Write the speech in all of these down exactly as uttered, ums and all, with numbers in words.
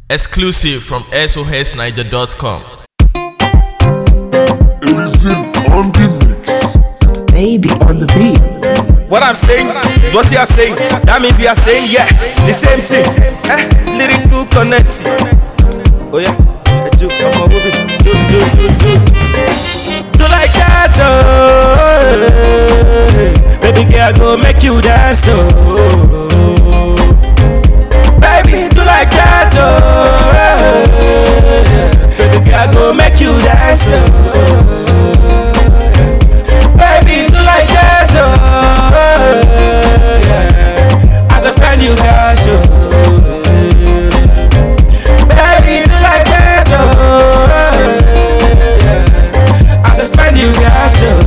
Exclusive from S O S Niger dot com. Anything on the mix. Baby on the beat. What I'm saying is what you are saying. That means we are saying yeah, the same thing. Eh, lyrical connect. Oh yeah, do I'm a booby. Do do do do. Do like that, oh. Baby girl, go make you dance, oh. Baby, do like that, oh. Baby girl, go make you dance, oh. Baby, do like that, oh. Yeah. I go spend you cash, oh. Baby, do like that, oh. Yeah. I go spend you cash, oh.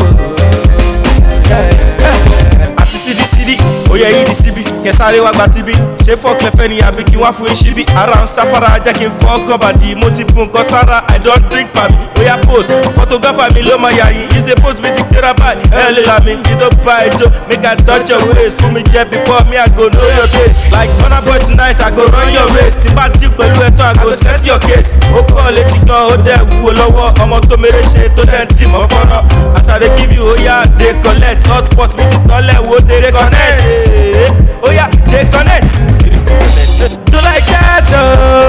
Yeah. Àti C D C D, ó yẹ yìí di C B, kẹsàrẹ́ wá gba T B. Ṣé fọ́ọ̀kì lẹ́fẹ́ ni àbí kí wọ́n fún iṣẹ́ bí? Ara ń sáfárá jẹ́ kí n fọ́ kọ́bàdì. Mo ti bu nǹkan sára, I don drink pàmì. Oya post, photographer mi ló máa yà yín. Use a post mi ti gbéra báyìí. Ẹ lè ra mi, kí tó bá ẹjọ́. Make I touch your waist. Fún mi jẹ before me, I go know your taste. Like Burna Boy tonight, I go run your race. Tí bá dí pẹ̀lú ẹ̀tọ́, I go set your case. Ó pọ̀ létí gan, ó dẹ̀ wúwo lọ́wọ́. Ọmọ tó mèrè ṣe tó dẹ̀ ń tì mọ́ kọ́nà. As I dey give you, oya dey collect. Hotspot mi ti tọ́lẹ̀ wo dey connect. Oya dey connect. Do like that, oh.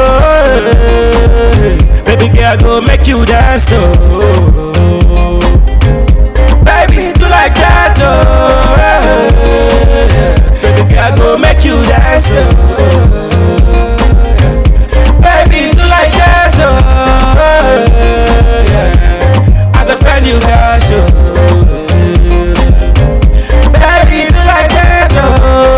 Baby girl, go make you dance, oh. Baby, do like that, oh. Baby girl, go make you dance, oh. Baby, do like that, oh. Yeah. I go spend you cash, oh. Baby, do like that, oh.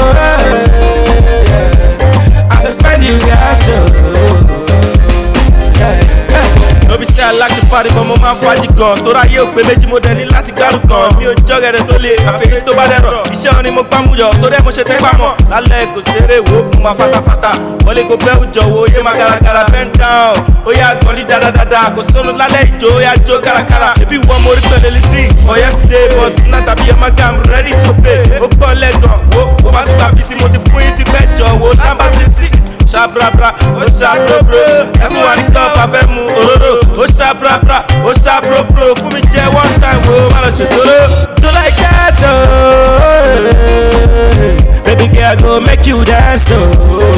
Spend you cash, oh. Yeah. No be say I like to party, but mo máa ń fàájì gan. Tóra yé òpè méjì mo dẹni láti gbárù kan. Mi ò jọ́gẹ̀dẹ̀ tó lè àfẹ́yẹ́ tó bá dẹ̀rọ̀. Iṣẹ́ orin mo gbá mú yọ, torí ẹ̀ mo ṣe tẹ́ pamọ́. Lálẹ́ kò ṣeré wo, mo máa fatafata. Wọlé kò bẹ́ òjò wo, yé máa garagara bend down. Ó yá gbọ́n ní dáadáa, kò sónú lálẹ́ ìjó, ó yá jó kárakára. Ebi wọ́n mo rí pẹ̀lú Lizzy for yesterday, but tonight tàbí ẹ̀ máa gàm ready to pay. Ó gbọ́n lẹ́gàn, wo, kò má tún gbà fi sí, mo ti fún yín ti pẹ́ jọ wo, lámbà sí sí. Ṣàbràbrà, ó ṣàbròbrò, ẹ fún wa ní cup afẹ́ mu òróró. Ó ṣàbràbrà, ó ṣàbròbrò, fún mi jẹ́ one time wo, má lọ ṣètòrò. Do like that, oh. Baby girl, go make you dance, oh.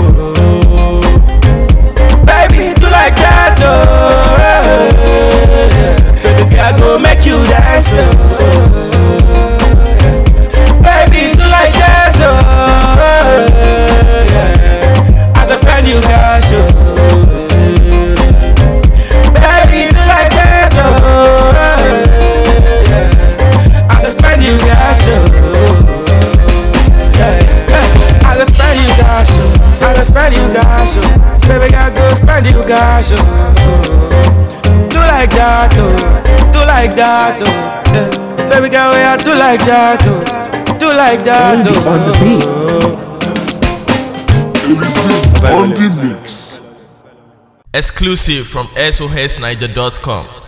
Baby, do like that, oh. Baby girl, go make you dance, oh. Baby, do like that, oh. Yeah. Spend you cash, oh. Baby, do like that, oh. Yeah. I can spend you cash, oh. Yeah. I can spend you cash, oh. I can spend you cash, oh. Baby, I go spend you cash, oh. Do like that, oh. Do like that, oh. Yeah. Baby, girl, yeah, do like that, oh. Do like that, Baby oh. on the beat. Anything on the mix. Exclusive from S O S Niger dot com.